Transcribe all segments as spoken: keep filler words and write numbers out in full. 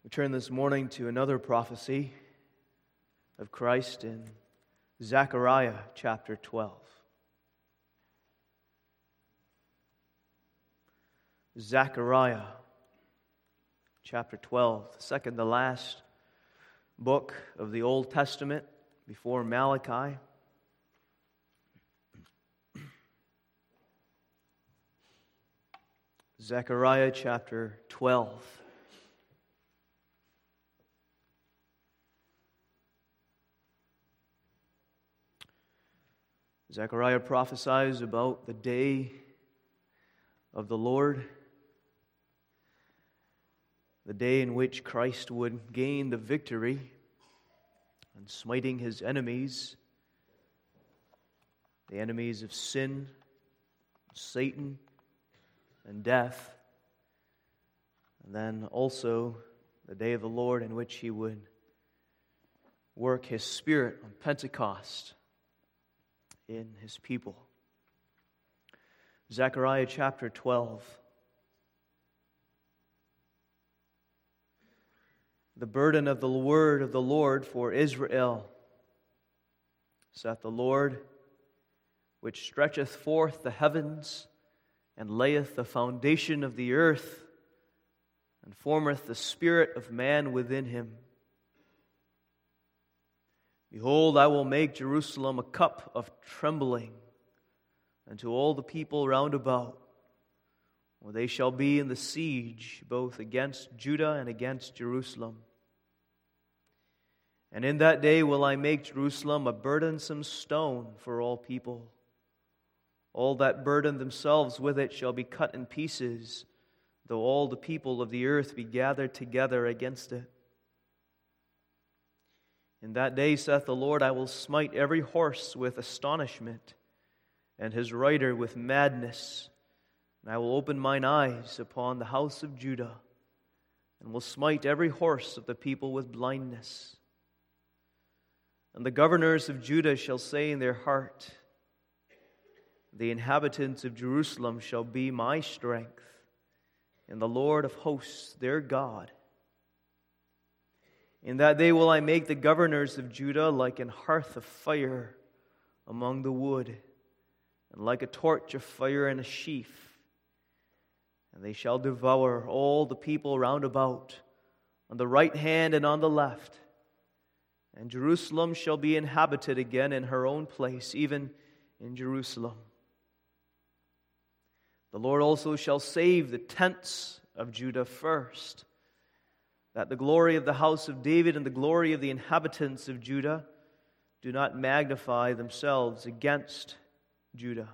We turn this morning to another prophecy of Christ in Zechariah chapter twelve. Zechariah chapter twelve, the second to last book of the Old Testament before Malachi. Zechariah chapter twelve. Zechariah prophesies about the day of the Lord, the day in which Christ would gain the victory and smiting his enemies, the enemies of sin, Satan, and death, and then also the day of the Lord in which he would work his Spirit on Pentecost in his people. Zechariah chapter twelve. The burden of the word of the Lord for Israel, saith the Lord, which stretcheth forth the heavens, and layeth the foundation of the earth, and formeth the spirit of man within him. Behold, I will make Jerusalem a cup of trembling unto all the people round about, where they shall be in the siege both against Judah and against Jerusalem. And in that day will I make Jerusalem a burdensome stone for all people. All that burden themselves with it shall be cut in pieces, though all the people of the earth be gathered together against it. In that day, saith the Lord, I will smite every horse with astonishment, and his rider with madness. And I will open mine eyes upon the house of Judah, and will smite every horse of the people with blindness. And the governors of Judah shall say in their heart, the inhabitants of Jerusalem shall be my strength, and the Lord of hosts their God. In that day will I make the governors of Judah like an hearth of fire among the wood, and like a torch of fire in a sheaf. And they shall devour all the people round about, on the right hand and on the left. And Jerusalem shall be inhabited again in her own place, even in Jerusalem. The Lord also shall save the tents of Judah first, that the glory of the house of David and the glory of the inhabitants of Judah do not magnify themselves against Judah.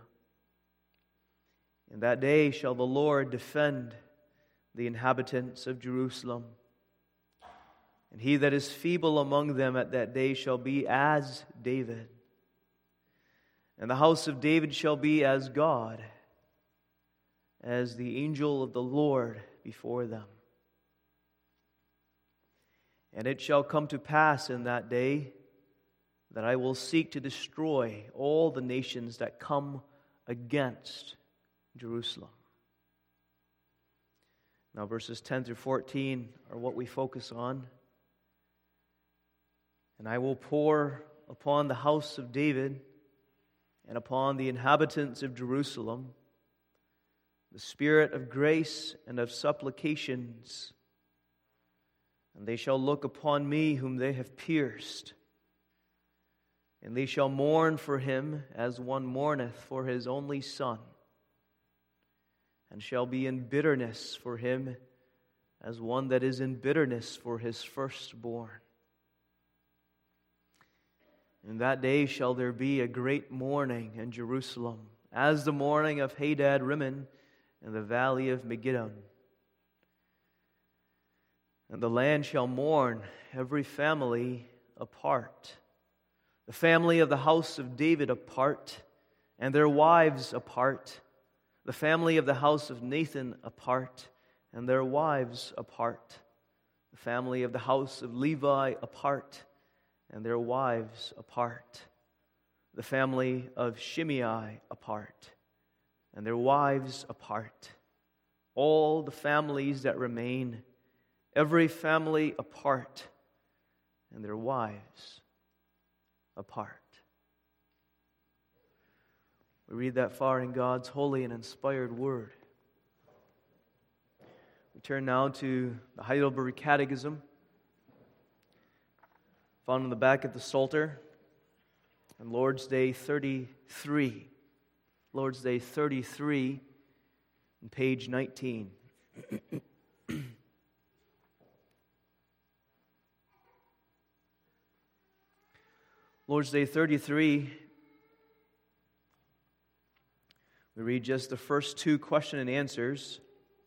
In that day shall the Lord defend the inhabitants of Jerusalem. And he that is feeble among them at that day shall be as David. And the house of David shall be as God, as the angel of the Lord before them. And it shall come to pass in that day that I will seek to destroy all the nations that come against Jerusalem. Now verses ten through fourteen are what we focus on. And I will pour upon the house of David and upon the inhabitants of Jerusalem the spirit of grace and of supplications. And they shall look upon me whom they have pierced. And they shall mourn for him as one mourneth for his only son. And shall be in bitterness for him as one that is in bitterness for his firstborn. In that day shall there be a great mourning in Jerusalem, as the mourning of Hadad Rimmon in the valley of Megiddo. And the land shall mourn, every family apart. The family of the house of David apart, and their wives apart. The family of the house of Nathan apart, and their wives apart. The family of the house of Levi apart, and their wives apart. The family of Shimei apart, and their wives apart. All the families that remain, every family apart, and their wives apart. We read that far in God's holy and inspired Word. We turn now to the Heidelberg Catechism, found in the back of the Psalter, on Lord's Day thirty-three. Lord's Day thirty-three, on page nineteen. Lord's Day thirty-three, we read just the first two question and answers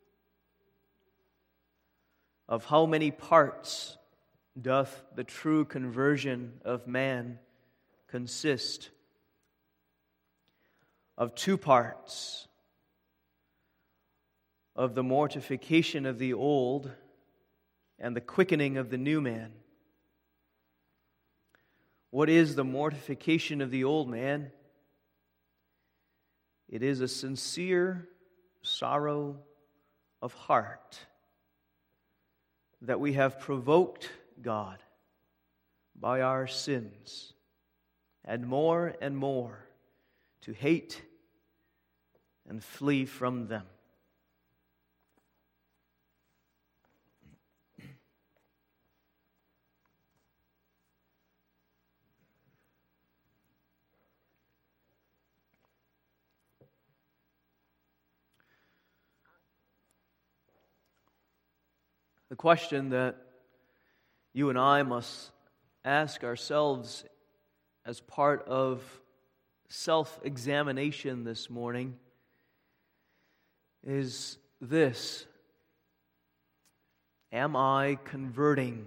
of how many parts doth the true conversion of man consist. Of two parts, of the mortification of the old and the quickening of the new man. What is the mortification of the old man? It is a sincere sorrow of heart that we have provoked God by our sins, and more and more to hate and flee from them. The question that you and I must ask ourselves as part of self-examination this morning is this: am I converting?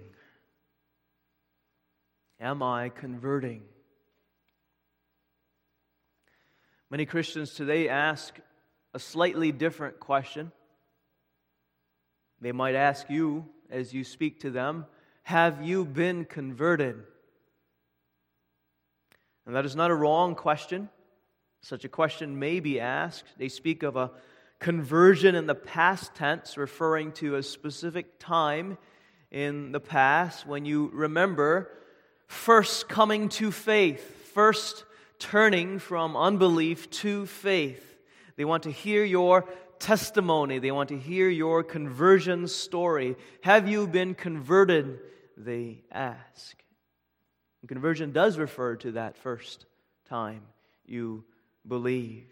Am I converting? Many Christians today ask a slightly different question. They might ask you, as you speak to them, have you been converted? And that is not a wrong question. Such a question may be asked. They speak of a conversion in the past tense, referring to a specific time in the past when you remember first coming to faith, first turning from unbelief to faith. They want to hear your testimony. They want to hear your conversion story. Have you been converted? They ask. And conversion does refer to that first time you believed.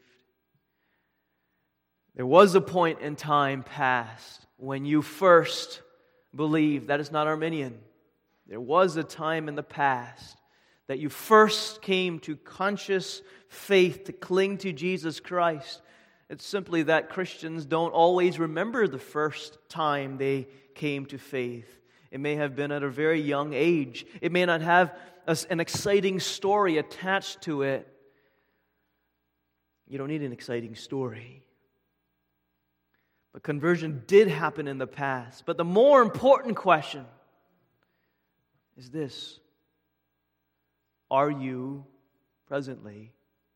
There was a point in time past when you first believed. That is not Arminian. There was a time in the past that you first came to conscious faith to cling to Jesus Christ. It's simply that Christians don't always remember the first time they came to faith. It may have been at a very young age. It may not have a, an exciting story attached to it. You don't need an exciting story. But conversion did happen in the past. But the more important question is this: are you presently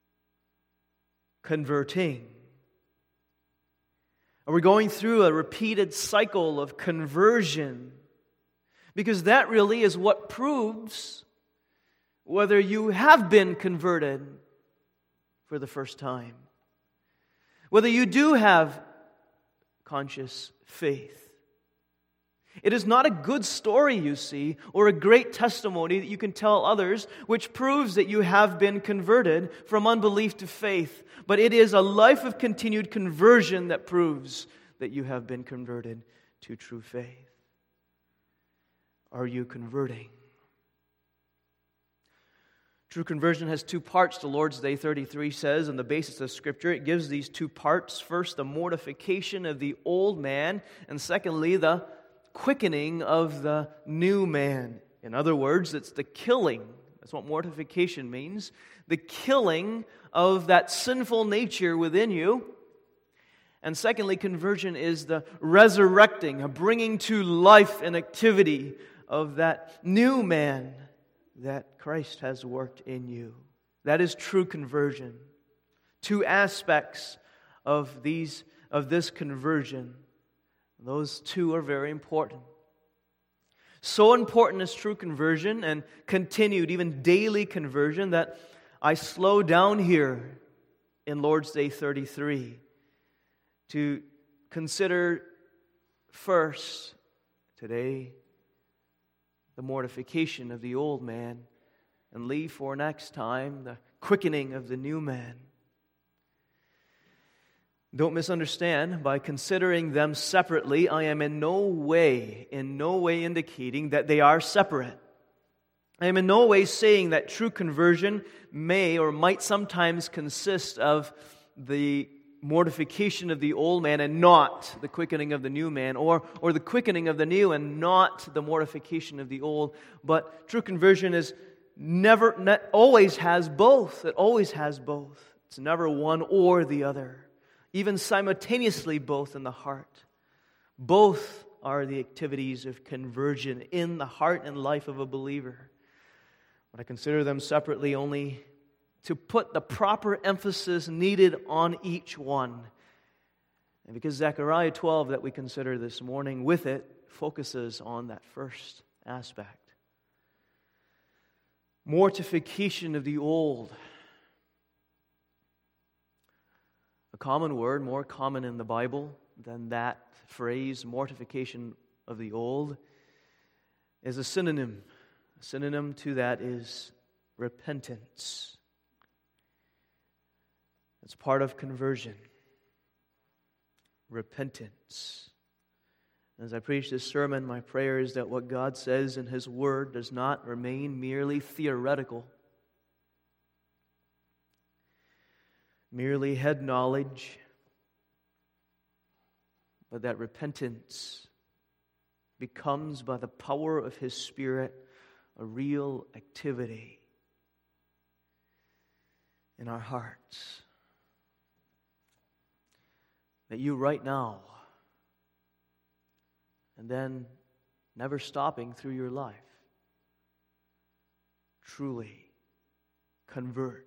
converting? Are we going through a repeated cycle of conversion? Because that really is what proves whether you have been converted for the first time. Whether you do have conscious faith. It is not a good story, you see, or a great testimony that you can tell others, which proves that you have been converted from unbelief to faith. But it is a life of continued conversion that proves that you have been converted to true faith. Are you converting? True conversion has two parts, the Lord's Day thirty-three says, on the basis of Scripture. It gives these two parts. First, the mortification of the old man, and secondly, the quickening of the new man. In other words, it's the killing. That's what mortification means. The killing of that sinful nature within you. And secondly, conversion is the resurrecting, a bringing to life and activity of that new man that Christ has worked in you. That is true conversion. Two aspects of these of this conversion. Those two are very important. So important is true conversion and continued, even daily conversion, that I slow down here in Lord's Day thirty-three to consider first today the mortification of the old man, and leave for next time the quickening of the new man. Don't misunderstand, by considering them separately, I am in no way, in no way indicating that they are separate. I am in no way saying that true conversion may or might sometimes consist of the mortification of the old man and not the quickening of the new man, or, or the quickening of the new and not the mortification of the old. But true conversion is never, ne- always has both. It always has both. It's never one or the other. Even simultaneously both in the heart. Both are the activities of conversion in the heart and life of a believer. But I consider them separately only to put the proper emphasis needed on each one. And because Zechariah twelve that we consider this morning, with it, focuses on that first aspect. Mortification of the old. A common word, more common in the Bible than that phrase, mortification of the old, is a synonym. A synonym to that is repentance. It's part of conversion. Repentance. As I preach this sermon, my prayer is that what God says in His Word does not remain merely theoretical, merely head knowledge, but that repentance becomes, by the power of His Spirit, a real activity in our hearts. That you right now, and then never stopping through your life, truly convert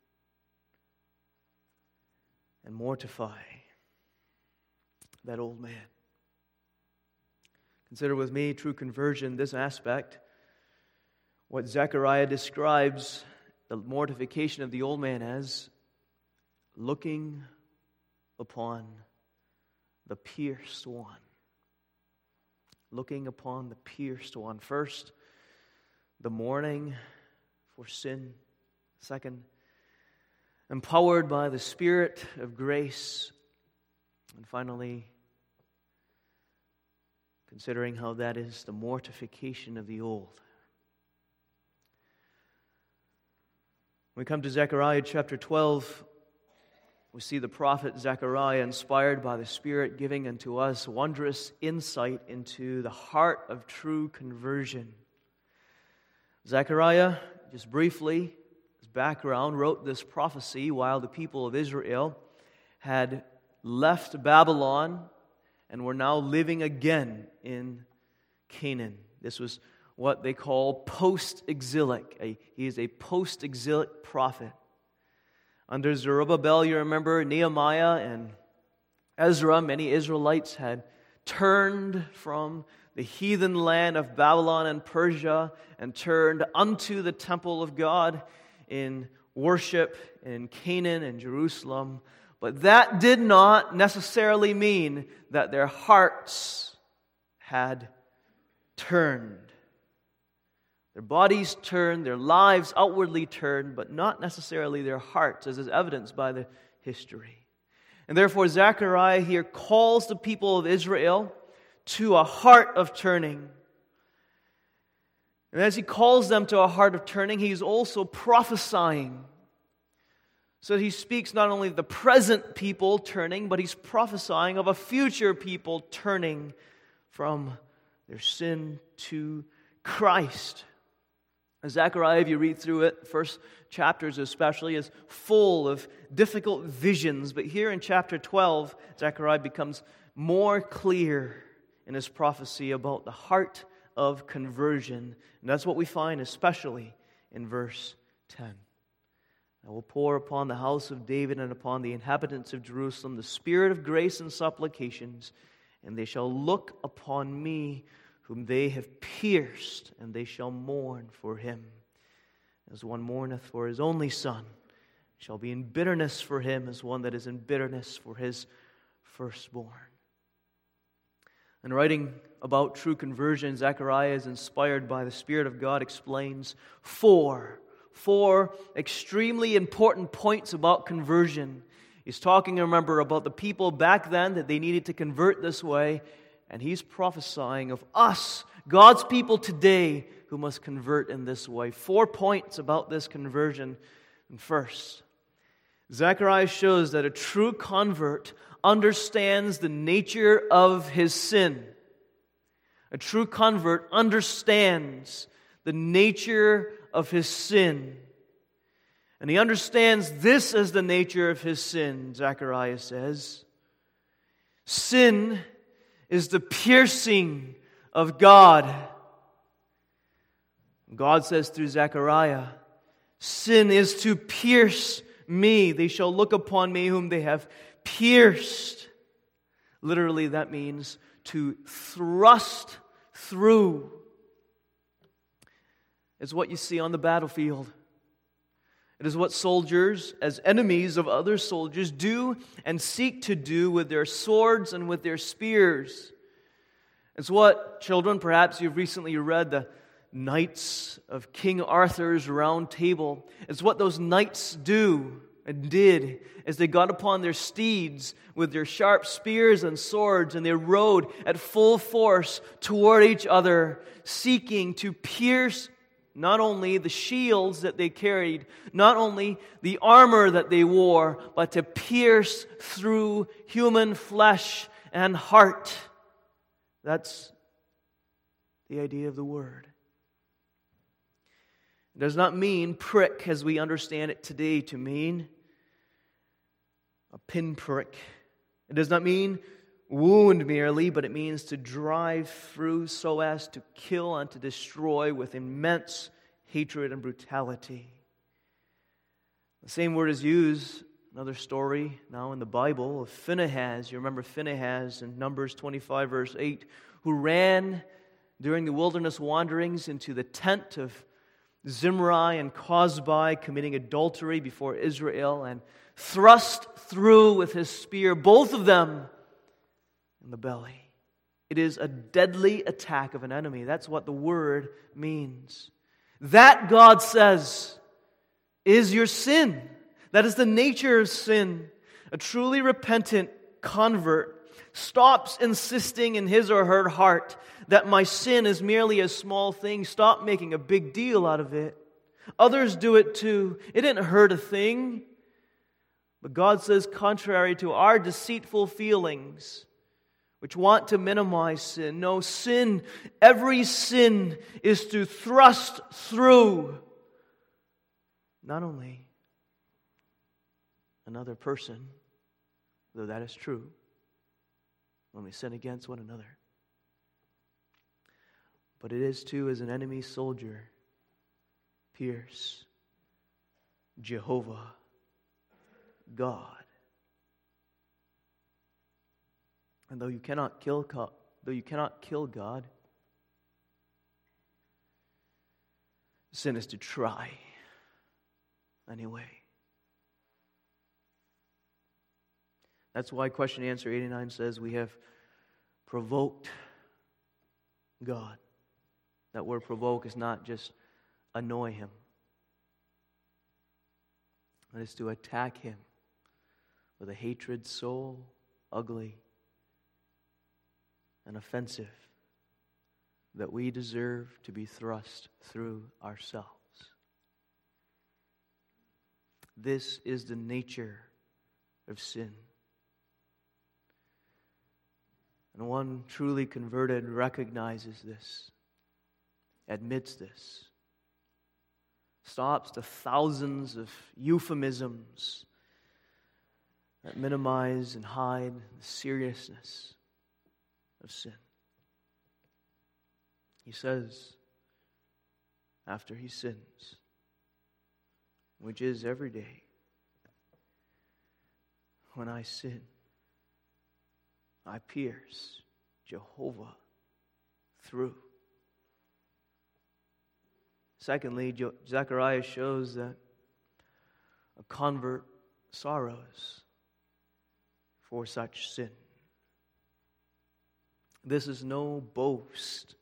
and mortify that old man. Consider with me true conversion, this aspect, what Zechariah describes the mortification of the old man as: looking upon the pierced one. Looking upon the pierced one. First, the mourning for sin. Second, empowered by the Spirit of grace. And finally, considering how that is the mortification of the old. When we come to Zechariah chapter twelve, we see the prophet Zechariah, inspired by the Spirit, giving unto us wondrous insight into the heart of true conversion. Zechariah, just briefly, his background, wrote this prophecy while the people of Israel had left Babylon and were now living again in Canaan. This was what they call post-exilic. A, he is a post-exilic prophet. Under Zerubbabel, you remember, Nehemiah and Ezra, many Israelites had turned from the heathen land of Babylon and Persia and turned unto the temple of God in worship in Canaan and Jerusalem. But that did not necessarily mean that their hearts had turned. Their bodies turned, their lives outwardly turned, but not necessarily their hearts, as is evidenced by the history. And therefore, Zechariah here calls the people of Israel to a heart of turning. And as he calls them to a heart of turning, he's also prophesying. So he speaks not only of the present people turning, but he's prophesying of a future people turning from their sin to Christ. Zechariah, if you read through it, first chapters especially, is full of difficult visions. But here in chapter twelve, Zechariah becomes more clear in his prophecy about the heart of conversion. And that's what we find especially in verse ten. I will pour upon the house of David and upon the inhabitants of Jerusalem the spirit of grace and supplications, and they shall look upon me whom they have pierced, and they shall mourn for him. As one mourneth for his only son, shall be in bitterness for him, as one that is in bitterness for his firstborn. In writing about true conversion, Zechariah is inspired by the Spirit of God, explains four, four extremely important points about conversion. He's talking, remember, about the people back then that they needed to convert this way, and he's prophesying of us, God's people today, who must convert in this way. Four points about this conversion. And first, Zechariah shows that a true convert understands the nature of his sin. A true convert understands the nature of his sin. And he understands this as the nature of his sin, Zechariah says. Sin is the piercing of God. God says through Zechariah, sin is to pierce me. They shall look upon me whom they have pierced. Literally, that means to thrust through. It's what you see on the battlefield. It is what soldiers, as enemies of other soldiers, do and seek to do with their swords and with their spears. It's what, children, perhaps you've recently read the Knights of King Arthur's Round Table. It's what those knights do and did as they got upon their steeds with their sharp spears and swords, and they rode at full force toward each other, seeking to pierce not only the shields that they carried, not only the armor that they wore, but to pierce through human flesh and heart. That's the idea of the word. It does not mean prick as we understand it today to mean a pinprick. It does not mean wound merely, but it means to drive through so as to kill and to destroy with immense hatred and brutality. The same word is used, another story now in the Bible, of Phinehas. You remember Phinehas in Numbers twenty-five, verse eight, who ran during the wilderness wanderings into the tent of Zimri and Cosbi, committing adultery before Israel, and thrust through with his spear, both of them in the belly. It is a deadly attack of an enemy. That's what the word means. That, God says, is your sin. That is the nature of sin. A truly repentant convert stops insisting in his or her heart that my sin is merely a small thing. Stop making a big deal out of it. Others do it too. It didn't hurt a thing. But God says, contrary to our deceitful feelings, which want to minimize sin, no, sin, every sin is to thrust through not only another person, though that is true, when we sin against one another, but it is too, as an enemy soldier, pierce Jehovah God. And though you cannot kill God, though you cannot kill God, sin is to try anyway. That's why question answer eighty-nine says we have provoked God. That word provoke is not just annoy Him. It is to attack Him with a hatred so ugly and offensive that we deserve to be thrust through ourselves. This is the nature of sin. And one truly converted recognizes this, admits this, stops the thousands of euphemisms that minimize and hide the seriousness of sin. He says, after he sins, which is every day, when I sin, I pierce Jehovah through. Secondly, Zechariah shows that a convert sorrows for such sin. This is no boast.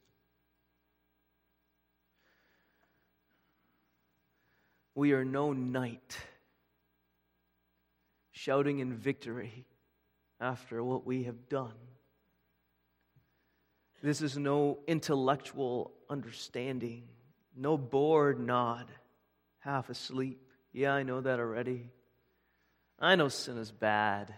We are no knight shouting in victory after what we have done. This is no intellectual understanding, no bored nod, half asleep. Yeah, I know that already. I know sin is bad.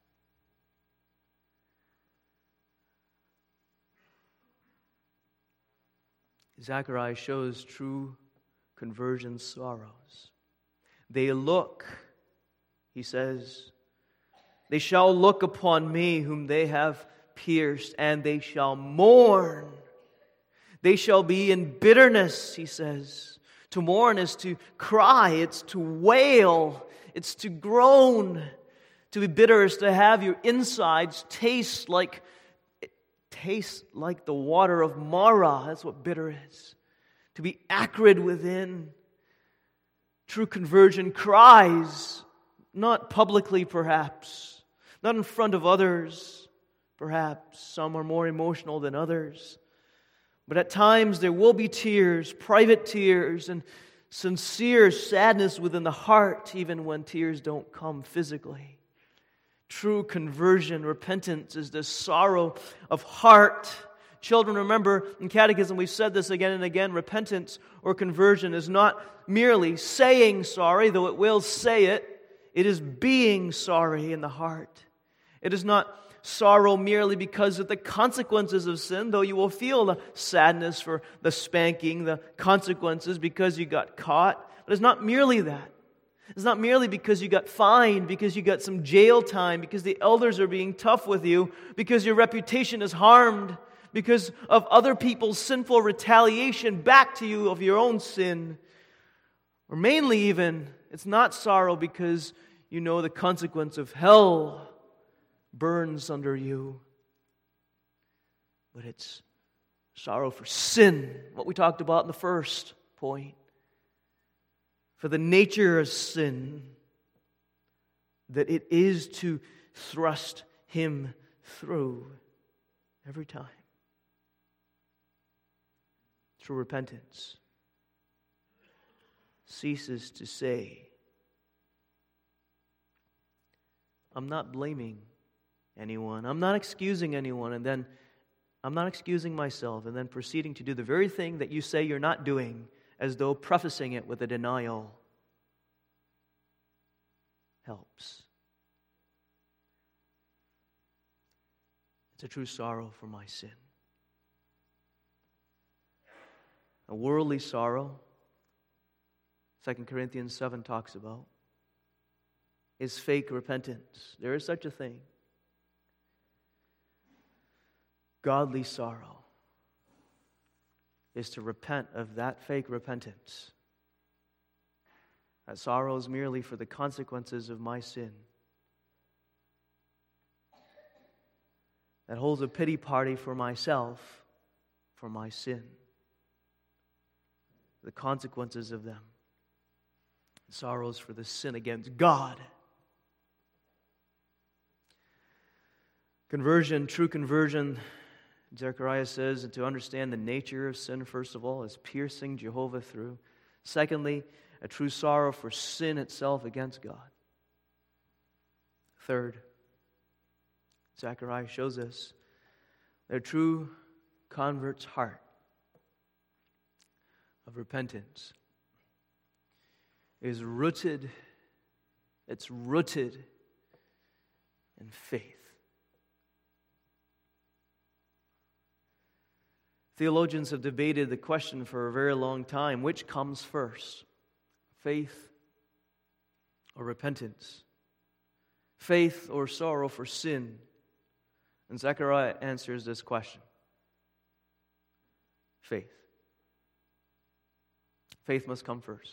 Zechariah shows true conversion sorrows. They look, he says, they shall look upon me whom they have pierced, and they shall mourn. They shall be in bitterness, he says. To mourn is to cry, it's to wail, it's to groan. To be bitter is to have your insides taste like taste like the water of Marah. That's what bitter is. To be acrid within. True conversion cries, not publicly perhaps, not in front of others. Perhaps some are more emotional than others. But at times there will be tears, private tears, and sincere sadness within the heart, even when tears don't come physically. True conversion, repentance, is the sorrow of heart. Children, remember, in catechism we've said this again and again, repentance or conversion is not merely saying sorry, though it will say it. It is being sorry in the heart. It is not sorrow merely because of the consequences of sin, though you will feel the sadness for the spanking, the consequences because you got caught. But it's not merely that. It's not merely because you got fined, because you got some jail time, because the elders are being tough with you, because your reputation is harmed, because of other people's sinful retaliation back to you of your own sin. Or mainly even, it's not sorrow because you know the consequence of hell burns under you. But it's sorrow for sin, what we talked about in the first point. For the nature of sin, that it is to thrust him through every time. True repentance ceases to say, I'm not blaming anyone, I'm not excusing anyone, and then I'm not excusing myself, and then proceeding to do the very thing that you say you're not doing, as though prefacing it with a denial helps. It's a true sorrow for my sin. A worldly sorrow, Second Corinthians seven talks about, is fake repentance. There is such a thing. Godly sorrow is to repent of that fake repentance. That sorrow is merely for the consequences of my sin. That holds a pity party for myself, for my sin. The consequences of them. Sorrows for the sin against God. Conversion, true conversion, Zechariah says, to understand the nature of sin, first of all, is piercing Jehovah through. Secondly, a true sorrow for sin itself against God. Third, Zechariah shows us that a true convert's heart of repentance is rooted, it's rooted in faith. Theologians have debated the question for a very long time. Which comes first? Faith or repentance? Faith or sorrow for sin? And Zechariah answers this question. Faith. Faith must come first.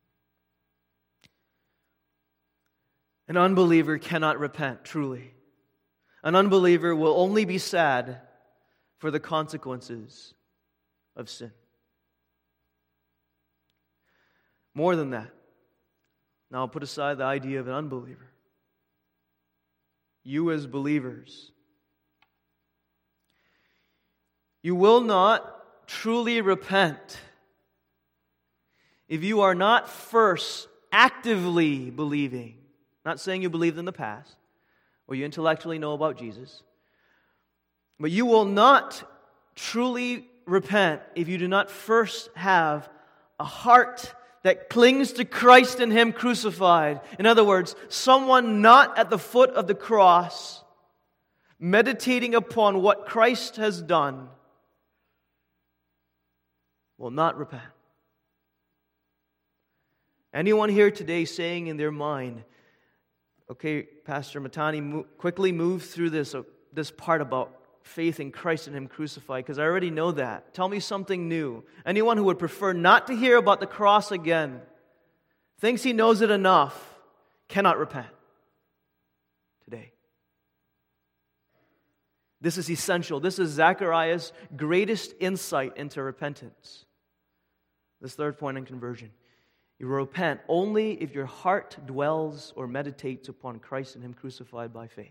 An unbeliever cannot repent, truly. An unbeliever will only be sad for the consequences of sin. More than that, now I'll put aside the idea of an unbeliever. You as believers, you will not truly repent if you are not first actively believing. Not saying you believed in the past, or you intellectually know about Jesus, but you will not truly repent if you do not first have a heart that clings to Christ and Him crucified. In other words, someone not at the foot of the cross, meditating upon what Christ has done, will not repent. Anyone here today saying in their mind, okay, Pastor Matani, mo- quickly move through this, uh, this part about faith in Christ and Him crucified, because I already know that. Tell me something new. Anyone who would prefer not to hear about the cross again, thinks he knows it enough, cannot repent today. This is essential. This is Zechariah's greatest insight into repentance. This third point in conversion. You repent only if your heart dwells or meditates upon Christ and Him crucified by faith.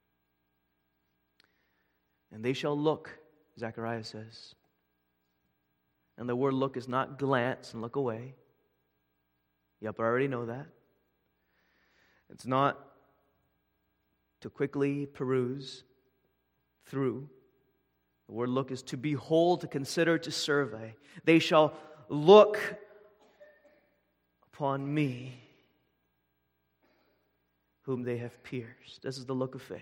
And they shall look, Zechariah says. And the word look is not glance and look away. Yep, I already know that. It's not to quickly peruse through. The word look is to behold, to consider, to survey. They shall look upon me, whom they have pierced. This is the look of faith.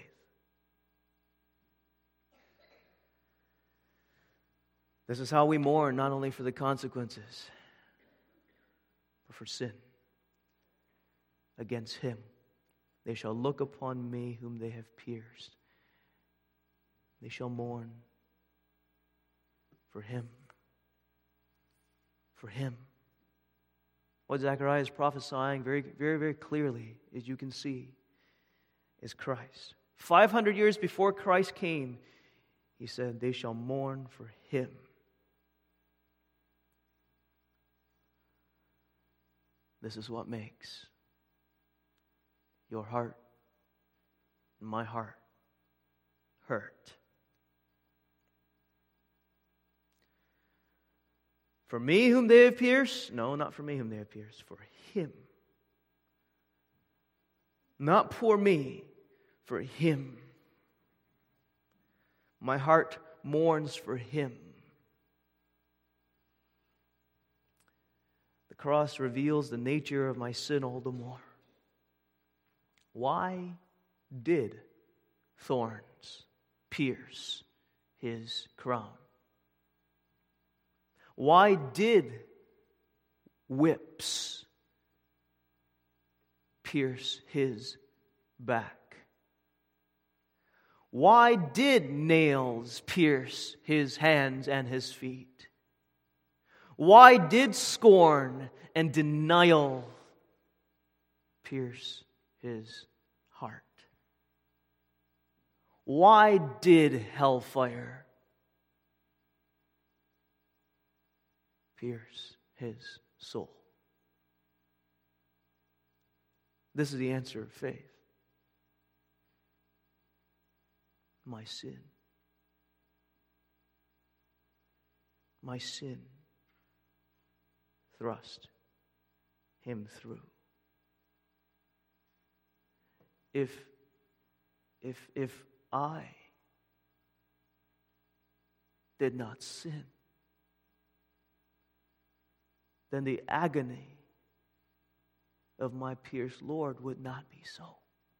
This is how we mourn, not only for the consequences, but for sin against Him. They shall look upon me, whom they have pierced. They shall mourn for Him. For Him. What Zechariah is prophesying very, very, very clearly, as you can see, is Christ. five hundred years before Christ came, He said, they shall mourn for Him. This is what makes your heart and my heart hurt. For me whom they have pierced? No, not for me whom they have pierced. For Him. Not for me, for Him. My heart mourns for Him. The cross reveals the nature of my sin all the more. Why did thorns pierce His crown? Why did whips pierce His back? Why did nails pierce His hands and His feet? Why did scorn and denial pierce His heart? Why did hellfire pierce His soul? This is the answer of faith. My sin. My sin thrust Him through. If, if, if I did not sin, then the agony of my pierced Lord would not be so.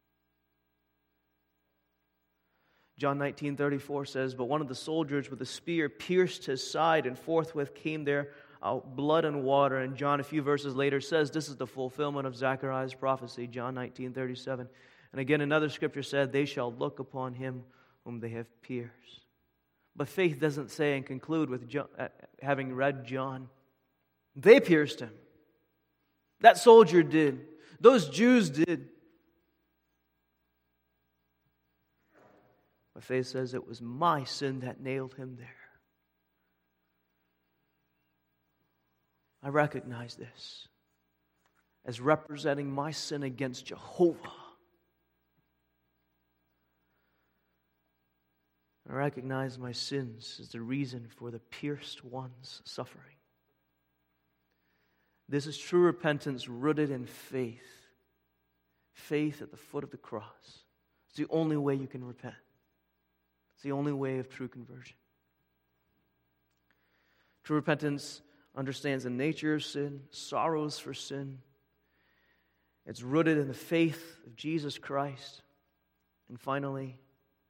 John nineteen thirty-four says, but one of the soldiers with a spear pierced His side, and forthwith came there out blood and water. And John, a few verses later, says this is the fulfillment of Zechariah's prophecy, John nineteen thirty-seven. And again, another scripture said, they shall look upon Him whom they have pierced. But faith doesn't say and conclude with John, uh, having read John. They pierced Him. That soldier did. Those Jews did. But faith says it was my sin that nailed Him there. I recognize this as representing my sin against Jehovah. I recognize my sins as the reason for the pierced one's suffering. This is true repentance rooted in faith. Faith at the foot of the cross. It's the only way you can repent. It's the only way of true conversion. True repentance understands the nature of sin, sorrows for sin. It's rooted in the faith of Jesus Christ. And finally,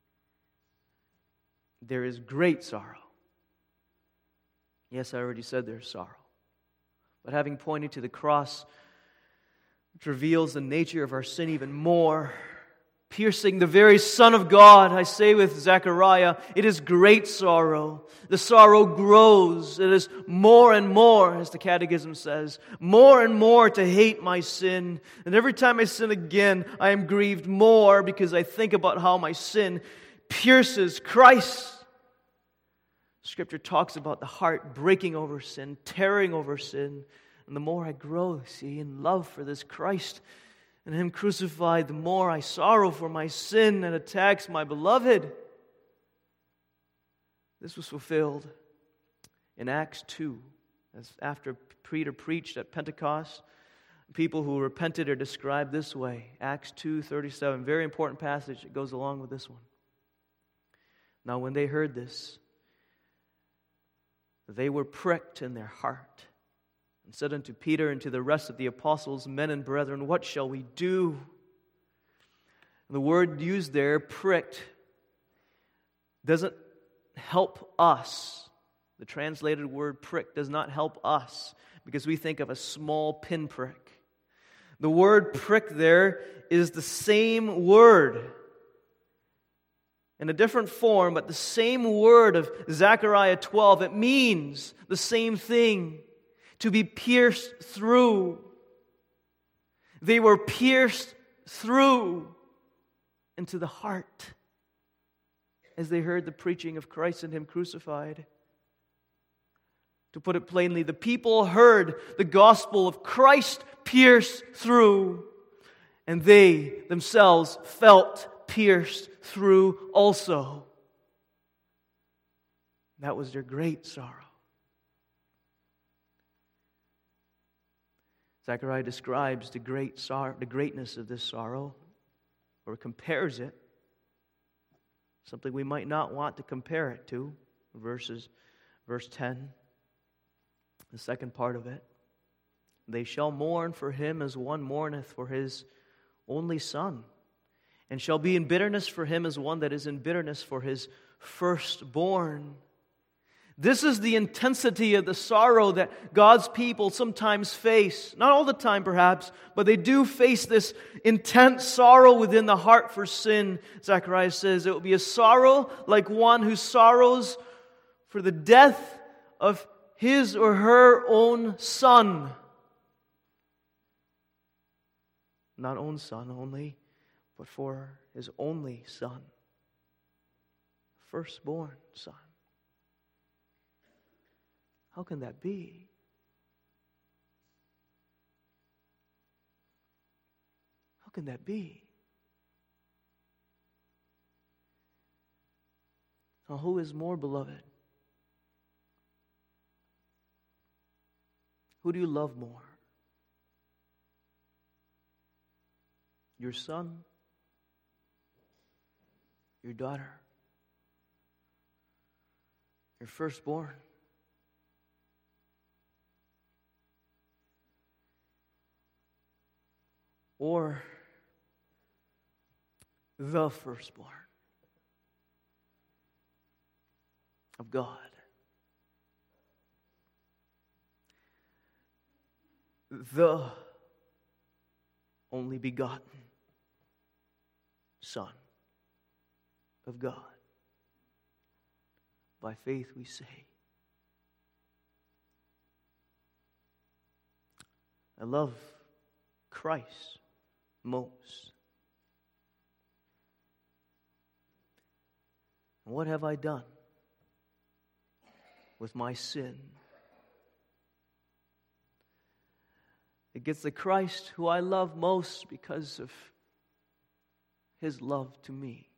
there is great sorrow. Yes, I already said there's sorrow. But having pointed to the cross, which reveals the nature of our sin even more, piercing the very Son of God, I say with Zechariah, it is great sorrow. The sorrow grows. It is more and more, as the Catechism says, more and more to hate my sin. And every time I sin again, I am grieved more because I think about how my sin pierces Christ. Scripture talks about the heart breaking over sin, tearing over sin. And the more I grow, see, in love for this Christ and Him crucified, the more I sorrow for my sin and attacks my beloved. This was fulfilled in Acts two. As after Peter preached at Pentecost, people who repented are described this way. Acts two thirty-seven, very important passage that goes along with this one. Now when they heard this, they were pricked in their heart, and said unto Peter and to the rest of the apostles, men and brethren, what shall we do? And the word used there, pricked, doesn't help us. The translated word prick does not help us because we think of a small pinprick. The word prick there is the same word in a different form, but the same word of Zechariah twelve. It means the same thing, to be pierced through. They were pierced through into the heart as they heard the preaching of Christ and Him crucified. To put it plainly, the people heard the gospel of Christ pierced through, and they themselves felt pierced through also. That was their great sorrow. Zechariah describes the great sorrow, the greatness of this sorrow, or compares it, something we might not want to compare it to. Verses, verse ten, the second part of it. They shall mourn for him as one mourneth for his only son, and shall be in bitterness for him as one that is in bitterness for his firstborn. This is the intensity of the sorrow that God's people sometimes face. Not all the time, perhaps, but they do face this intense sorrow within the heart for sin. Zechariah says it will be a sorrow like one who sorrows for the death of his or her own son. Not own son only, but for his only son, firstborn son. How can that be? How can that be? Now, who is more beloved? Who do you love more? Your son? Your daughter? Your firstborn? Or the firstborn of God? The only begotten Son of God. By faith we say, I love Christ most. And what have I done with my sin It gets the Christ who I love most because of His love to me.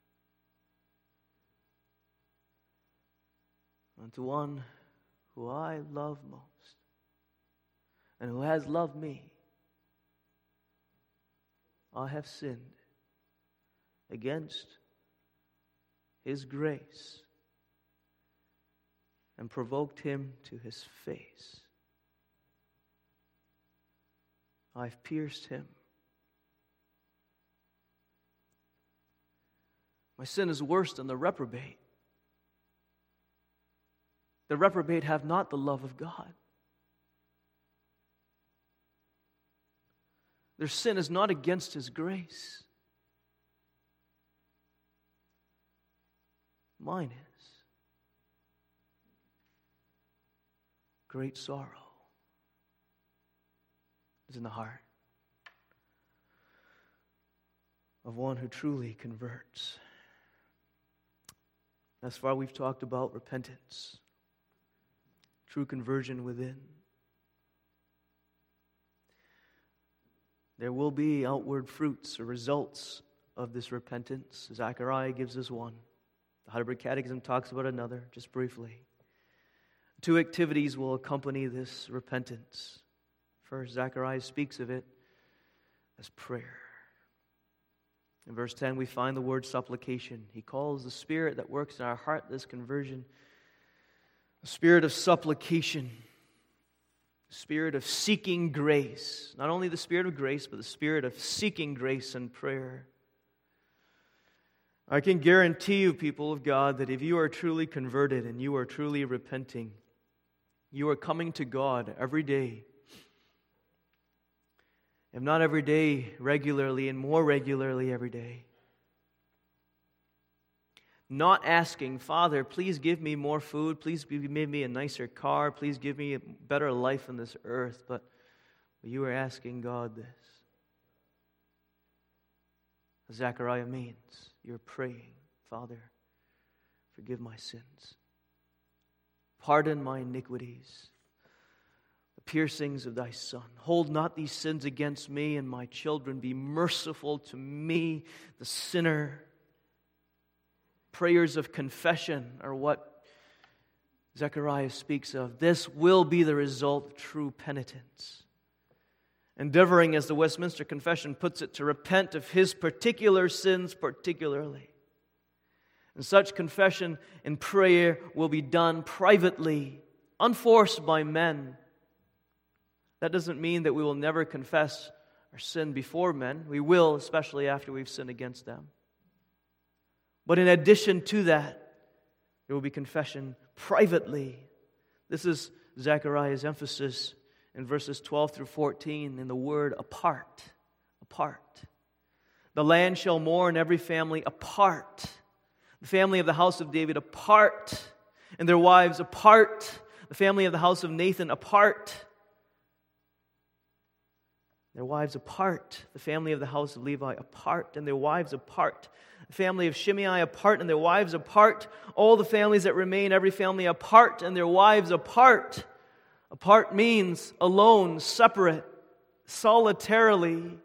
And to one who I love most and who has loved me, I have sinned against His grace and provoked Him to His face. I've pierced Him. My sin is worse than the reprobate. The reprobate have not the love of God. Their sin is not against His grace. Mine is. Great sorrow is in the heart of one who truly converts. Thus far we've talked about repentance, true conversion within. There will be outward fruits or results of this repentance. Zechariah gives us one. The Heidelberg Catechism talks about another, just briefly. Two activities will accompany this repentance. First, Zechariah speaks of it as prayer. In verse ten, we find the word supplication. He calls the Spirit that works in our heart this conversion a spirit of supplication, a spirit of seeking grace. Not only the spirit of grace, but the spirit of seeking grace and prayer. I can guarantee you, people of God, that if you are truly converted and you are truly repenting, you are coming to God every day. If not every day, regularly, and more regularly every day. Not asking, Father, please give me more food, please give me a nicer car, please give me a better life on this earth, but you are asking God this. Zechariah means you're praying, Father, forgive my sins. Pardon my iniquities, the piercings of thy Son. Hold not these sins against me and my children. Be merciful to me, the sinner. Prayers of confession are what Zechariah speaks of. This will be the result of true penitence. Endeavoring, as the Westminster Confession puts it, to repent of his particular sins particularly. And such confession and prayer will be done privately, unforced by men. That doesn't mean that we will never confess our sin before men. We will, especially after we've sinned against them. But in addition to that, there will be confession privately. This is Zechariah's emphasis in verses twelve through fourteen in the word apart. Apart. The land shall mourn, every family apart. The family of the house of David apart, and their wives apart. The family of the house of Nathan apart. Their wives apart. The family of the house of Levi apart, and their wives apart. The family of Shimei apart, and their wives apart. All the families that remain, every family apart, and their wives apart. Apart means alone, separate, solitarily.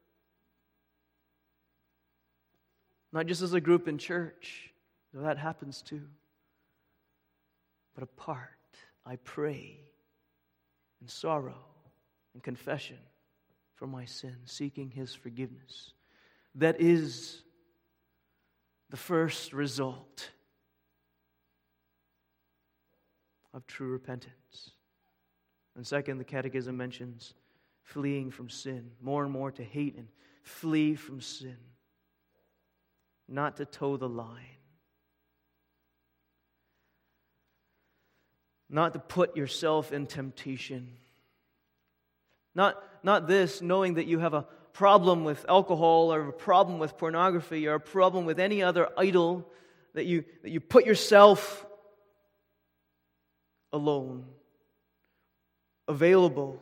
Not just as a group in church, though that happens too. But apart, I pray in sorrow and confession for my sin, seeking His forgiveness. That is the first result of true repentance. And second, the Catechism mentions fleeing from sin, more and more to hate and flee from sin, not to toe the line, not to put yourself in temptation. Not, not this, knowing that you have a problem with alcohol or a problem with pornography or a problem with any other idol, that you, that you put yourself alone, available,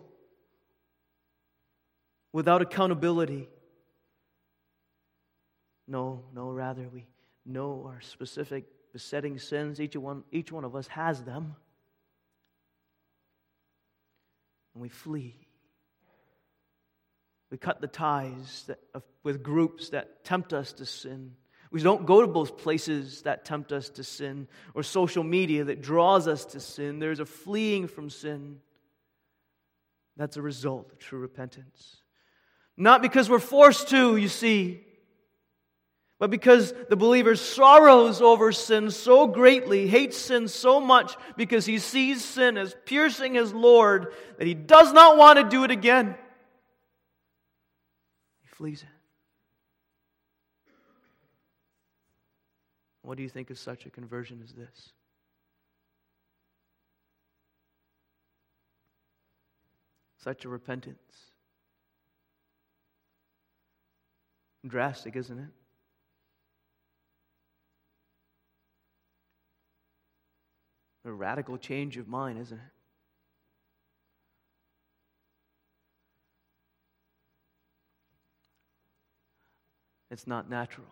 without accountability. No, no, rather we know our specific besetting sins. Each one, each one of us has them. And we flee. We cut the ties that, of, with groups that tempt us to sin. We don't go to those places that tempt us to sin, or social media that draws us to sin. There's a fleeing from sin. That's a result of true repentance. Not because we're forced to, you see, but because the believer sorrows over sin so greatly, hates sin so much because he sees sin as piercing his Lord that he does not want to do it again. He flees it. What do you think of such a conversion as this? Such a repentance. Drastic, isn't it? A radical change of mind, isn't it? It's not natural.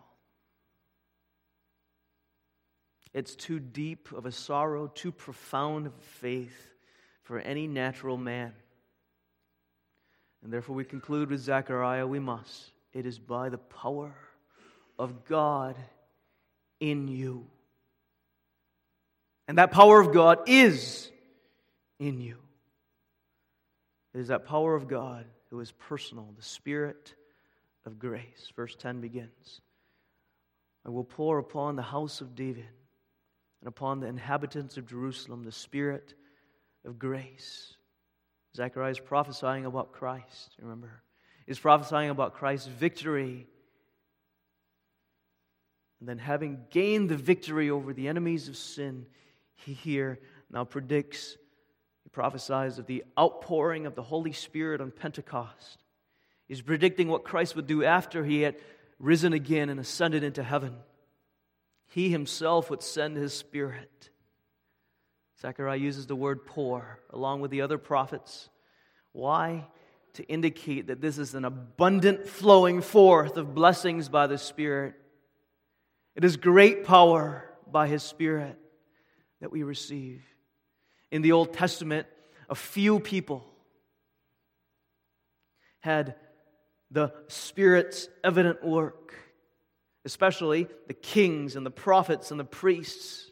It's too deep of a sorrow, too profound of faith for any natural man. And therefore we conclude with Zechariah, we must. It is by the power of God in you. And that power of God is in you. It is that power of God who is personal, the Spirit of grace. Verse ten begins. I will pour upon the house of David and upon the inhabitants of Jerusalem the Spirit of grace. Zechariah is prophesying about Christ, remember. He's prophesying about Christ's victory. And then having gained the victory over the enemies of sin, he here now predicts, he prophesies of the outpouring of the Holy Spirit on Pentecost. He's predicting what Christ would do after he had risen again and ascended into heaven. He himself would send his Spirit. Zechariah uses the word pour along with the other prophets. Why? To indicate that this is an abundant flowing forth of blessings by the Spirit. It is great power by His Spirit that we receive. In the Old Testament, a few people had the Spirit's evident work, especially the kings and the prophets and the priests.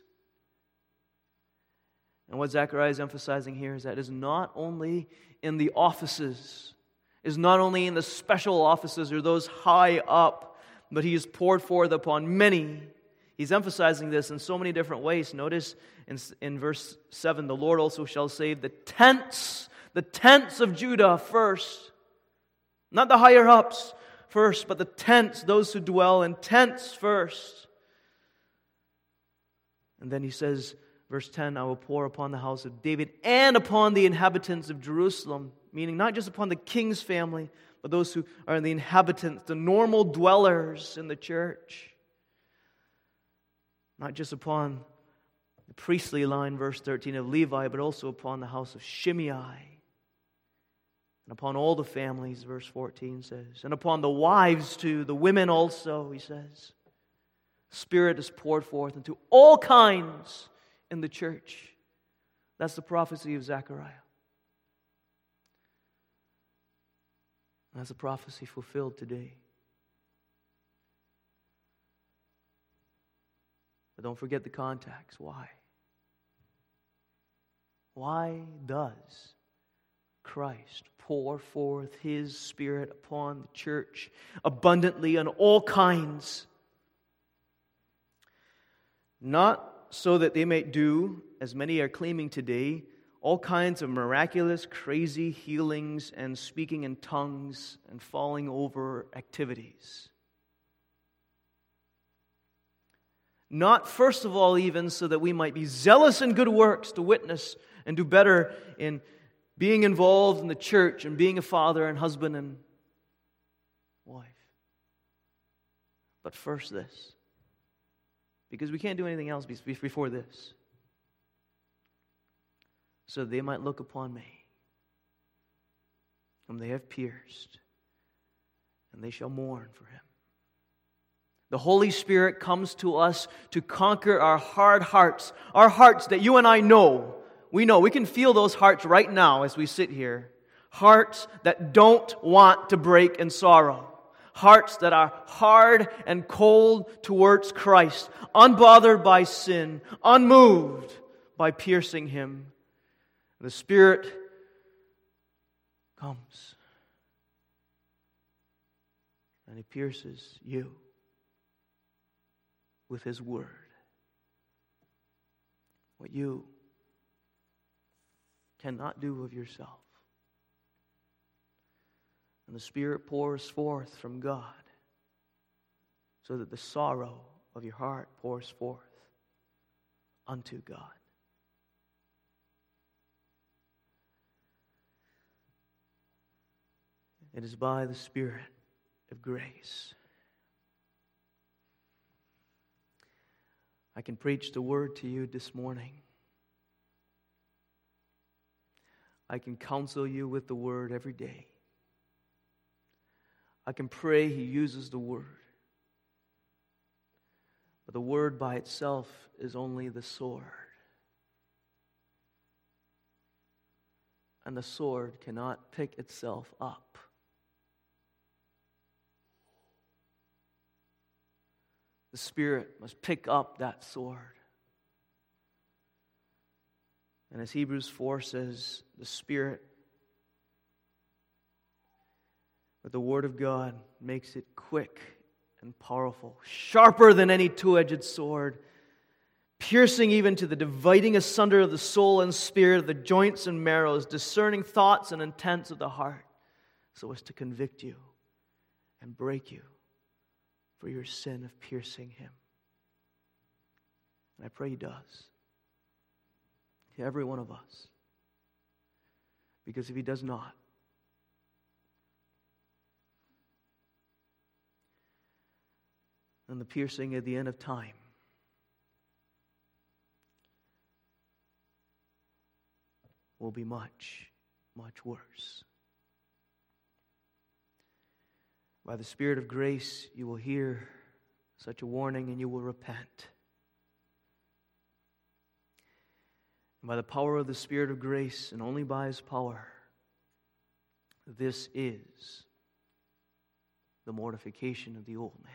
And what Zechariah is emphasizing here is that it is not only in the offices, is not only in the special offices or those high up, but He is poured forth upon many. He's emphasizing this in so many different ways. Notice in, in verse seven, the Lord also shall save the tents, the tents of Judah first. Not the higher ups first, but the tents, those who dwell in tents first. And then he says, verse ten, I will pour upon the house of David and upon the inhabitants of Jerusalem. Meaning not just upon the king's family, but those who are the inhabitants, the normal dwellers in the church. Not just upon the priestly line, verse thirteen, of Levi, but also upon the house of Shimei. And upon all the families, verse fourteen says. And upon the wives too, the women also, he says. Spirit is poured forth into all kinds in the church. That's the prophecy of Zechariah. That's a prophecy fulfilled today. But don't forget the context. Why? Why does Christ pour forth His Spirit upon the church abundantly on all kinds? Not so that they may do, as many are claiming today, all kinds of miraculous, crazy healings and speaking in tongues and falling over activities. Not, first of all, even so that we might be zealous in good works to witness and do better in being involved in the church and being a father and husband and wife. But first this. Because we can't do anything else before this. So they might look upon me, whom they have pierced, and they shall mourn for Him. The Holy Spirit comes to us to conquer our hard hearts, our hearts that you and I know. We know, we can feel those hearts right now as we sit here. Hearts that don't want to break in sorrow. Hearts that are hard and cold towards Christ, unbothered by sin, unmoved by piercing Him. The Spirit comes and He pierces you with His Word. What you cannot do of yourself. And the Spirit pours forth from God so that the sorrow of your heart pours forth unto God. It is by the Spirit of grace. I can preach the Word to you this morning. I can counsel you with the Word every day. I can pray He uses the Word. But the Word by itself is only the sword. And the sword cannot pick itself up. The Spirit must pick up that sword. And as Hebrews four says, the Spirit, but the Word of God makes it quick and powerful, sharper than any two-edged sword, piercing even to the dividing asunder of the soul and spirit, of the joints and marrows, discerning thoughts and intents of the heart, so as to convict you and break you for your sin of piercing Him. And I pray He does. To every one of us. Because if He does not, then the piercing at the end of time will be much, much worse. By the Spirit of grace, you will hear such a warning and you will repent. And by the power of the Spirit of grace, and only by His power, this is the mortification of the old man.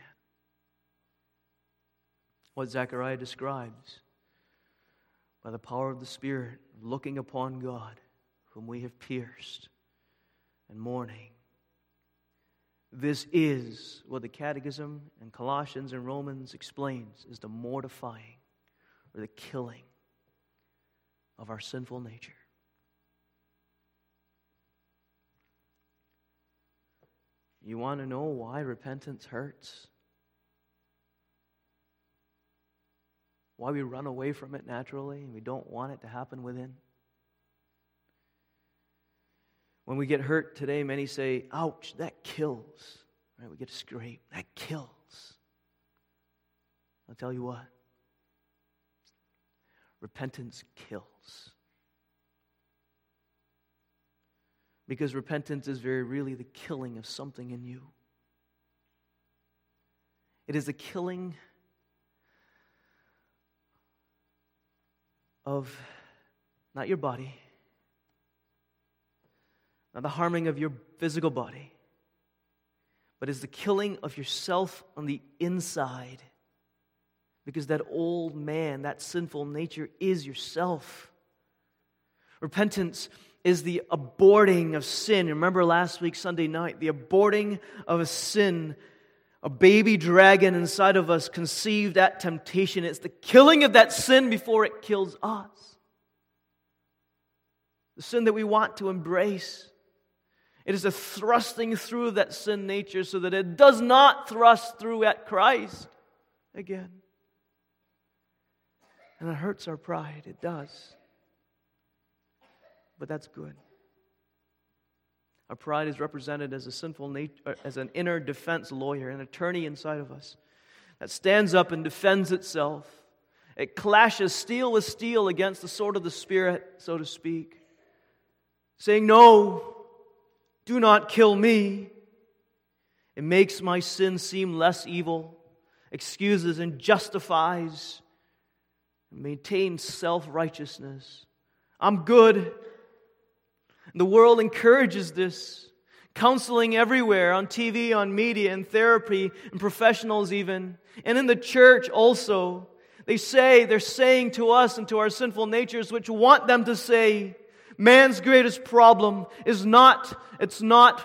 What Zechariah describes, by the power of the Spirit, looking upon God, whom we have pierced, and mourning. This is what the Catechism and Colossians and Romans explains is the mortifying or the killing of our sinful nature. You want to know why repentance hurts? Why we run away from it naturally and we don't want it to happen within? When we get hurt today, many say, ouch, that kills. Right? We get a scrape. That kills. I'll tell you what. Repentance kills. Because repentance is very really the killing of something in you. It is the killing of not your body, not the harming of your physical body, but is the killing of yourself on the inside. Because that old man, that sinful nature is yourself. Repentance is the aborting of sin. Remember last week, Sunday night, the aborting of a sin, a baby dragon inside of us conceived at temptation. It's the killing of that sin before it kills us. The sin that we want to embrace. It is a thrusting through that sin nature so that it does not thrust through at Christ again. And it hurts our pride. It does. But that's good. Our pride is represented as a sinful nature, as an inner defense lawyer, an attorney inside of us that stands up and defends itself. It clashes steel with steel against the sword of the Spirit, so to speak, saying, no, do not kill me. It makes my sin seem less evil, excuses and justifies, and maintains self-righteousness. I'm good. The world encourages this. Counseling everywhere, on T V, on media, in therapy, and professionals even. And in the church also. They say, they're saying to us and to our sinful natures, which want them to say, man's greatest problem is not, it's not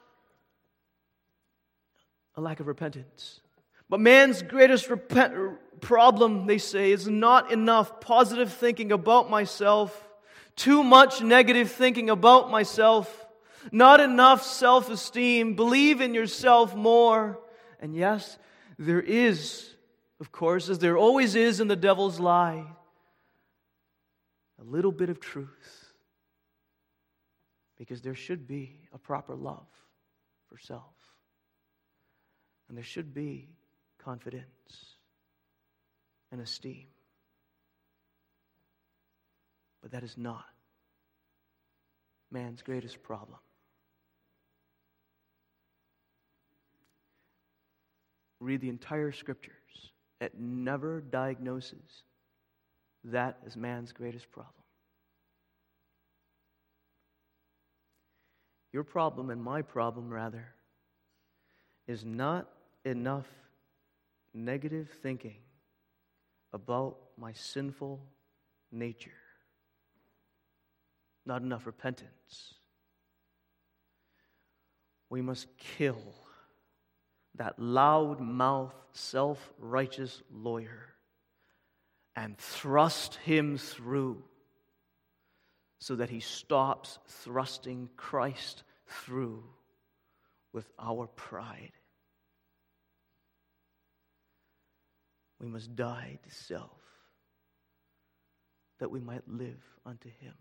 a lack of repentance. But man's greatest repent, problem, they say, is not enough positive thinking about myself, too much negative thinking about myself, not enough self-esteem, believe in yourself more. And yes, there is, of course, as there always is in the devil's lie, a little bit of truth. Because there should be a proper love for self. And there should be confidence and esteem. But that is not man's greatest problem. Read the entire Scriptures. It never diagnoses that as man's greatest problem. Your problem, and my problem rather, is not enough negative thinking about my sinful nature. Not enough repentance. We must kill that loud-mouthed, self-righteous lawyer and thrust him through so that he stops thrusting Christ through with our pride. We must die to self that we might live unto Him.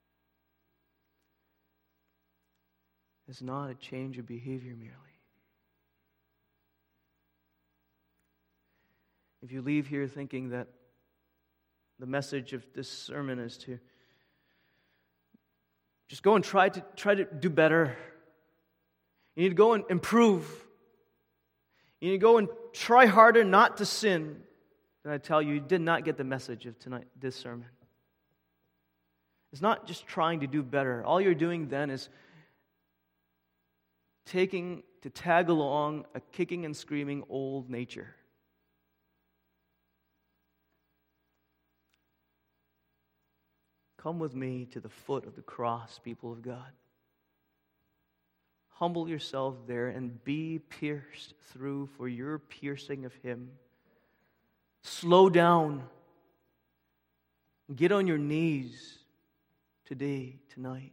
It's not a change of behavior merely. If you leave here thinking that the message of this sermon is to just go and try to try to do better. You need to go and improve. You need to go and try harder not to sin. Then I tell you, you did not get the message of tonight, this sermon. It's not just trying to do better. All you're doing then is taking to tag along a kicking and screaming old nature. Come with me to the foot of the cross, people of God. Humble yourself there and be pierced through for your piercing of Him. Slow down. Get on your knees today, tonight,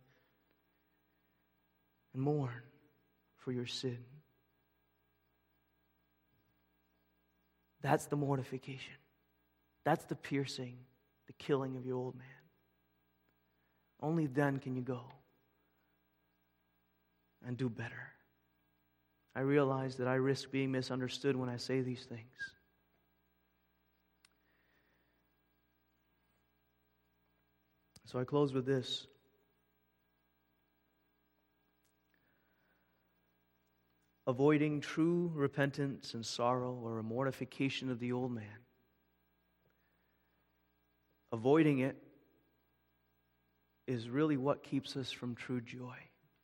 and mourn for your sin. That's the mortification. That's the piercing, the killing of your old man. Only then can you go and do better. I realize that I risk being misunderstood when I say these things. So I close with this. Avoiding true repentance and sorrow or a mortification of the old man. Avoiding it is really what keeps us from true joy.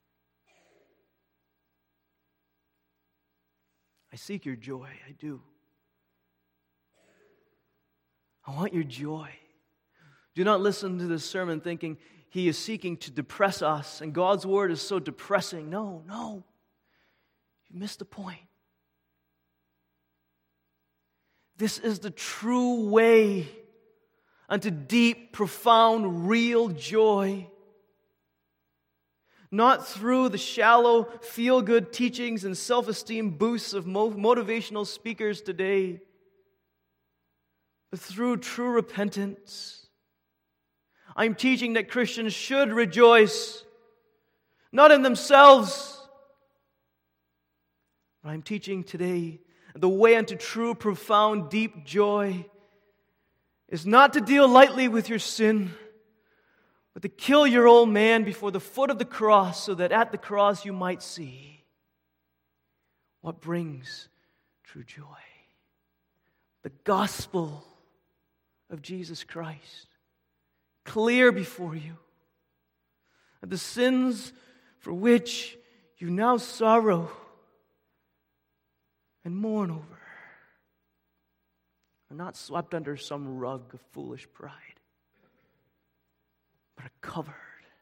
I seek your joy, I do. I want your joy. Do not listen to this sermon thinking he is seeking to depress us and God's word is so depressing. No, no. You missed the point. This is the true way unto deep, profound, real joy. Not through the shallow, feel-good teachings and self-esteem boosts of motivational speakers today, but through true repentance. I'm teaching that Christians should rejoice, not in themselves, but I'm teaching today the way unto true, profound, deep joy is not to deal lightly with your sin, but to kill your old man before the foot of the cross so that at the cross you might see what brings true joy. The gospel of Jesus Christ, clear before you. The sins for which you now sorrow and mourn over are not swept under some rug of foolish pride, but are covered,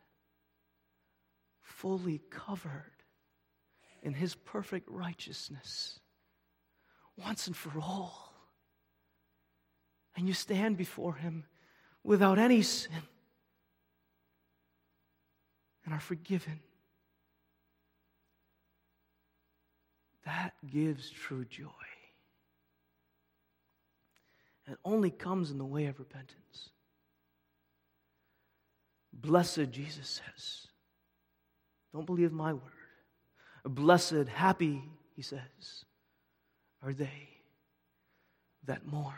fully covered in His perfect righteousness, once and for all. And you stand before Him without any sin and are forgiven. That gives true joy. And it only comes in the way of repentance. Blessed, Jesus says. Don't believe my word. Blessed, happy, He says, are they that mourn,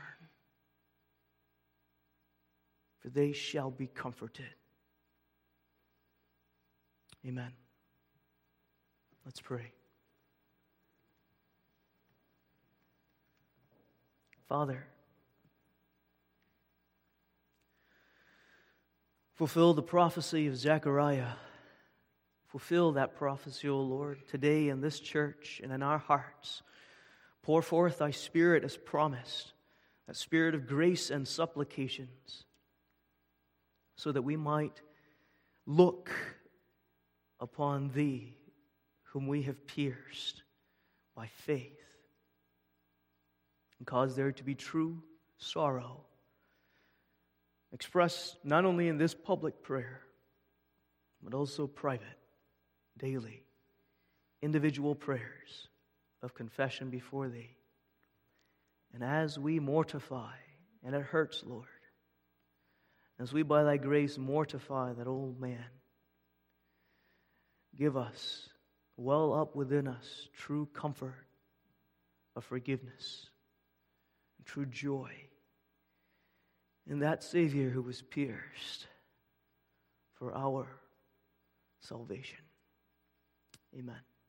for they shall be comforted. Amen. Let's pray. Father, fulfill the prophecy of Zechariah. Fulfill that prophecy, O Lord, today in this church and in our hearts. Pour forth Thy Spirit as promised, that Spirit of grace and supplications, so that we might look upon Thee, whom we have pierced by faith, and cause there to be true sorrow, expressed not only in this public prayer, but also private, daily, individual prayers of confession before Thee. And as we mortify, and it hurts, Lord, as we by Thy grace mortify that old man, give us, well up within us, true comfort of forgiveness and true joy in that Savior who was pierced for our salvation. Amen.